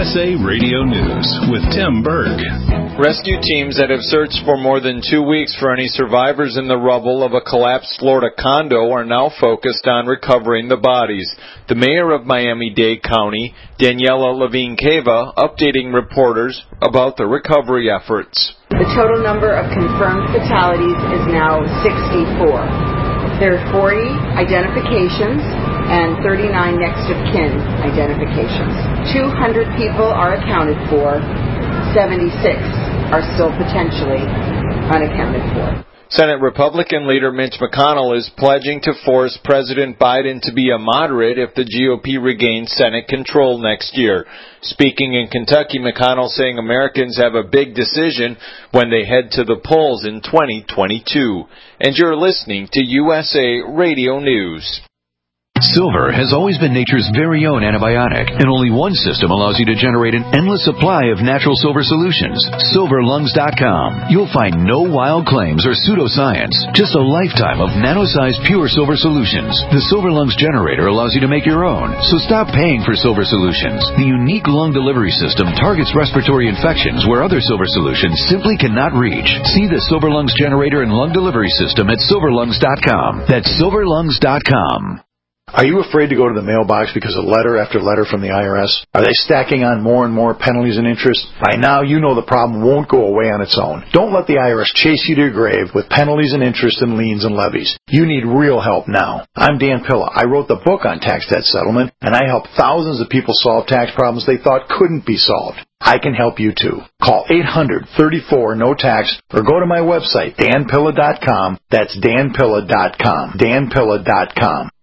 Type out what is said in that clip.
USA Radio News with Tim Berg. Rescue teams that have searched for more than 2 weeks for any survivors in the rubble of a collapsed Florida condo are now focused on recovering the bodies. The mayor of Miami-Dade County, Daniela Levine Cava, updating reporters about the recovery efforts. The total number of confirmed fatalities is now 64. There are 40 identifications and 39 next of kin identifications. 200 people are accounted for. 76 are still potentially unaccounted for. Senate Republican leader Mitch McConnell is pledging to force President Biden to be a moderate if the GOP regains Senate control next year. Speaking in Kentucky, McConnell saying Americans have a big decision when they head to the polls in 2022. And you're listening to USA Radio News. Silver has always been nature's very own antibiotic, and only one system allows you to generate an endless supply of natural silver solutions. SilverLungs.com. You'll find no wild claims or pseudoscience, just a lifetime of nano-sized pure silver solutions. The Silver Lungs generator allows you to make your own, so stop paying for silver solutions. The unique lung delivery system targets respiratory infections where other silver solutions simply cannot reach. See the Silver Lungs generator and lung delivery system at SilverLungs.com. That's SilverLungs.com. Are you afraid to go to the mailbox because of letter after letter from the IRS? Are they stacking on more and more penalties and interest? By now, you know the problem won't go away on its own. Don't let the IRS chase you to your grave with penalties and interest and liens and levies. You need real help now. I'm Dan Pilla. I wrote the book on tax debt settlement, and I help thousands of people solve tax problems they thought couldn't be solved. I can help you too. Call 800-34-NO-TAX or go to my website, danpilla.com. That's danpilla.com. danpilla.com.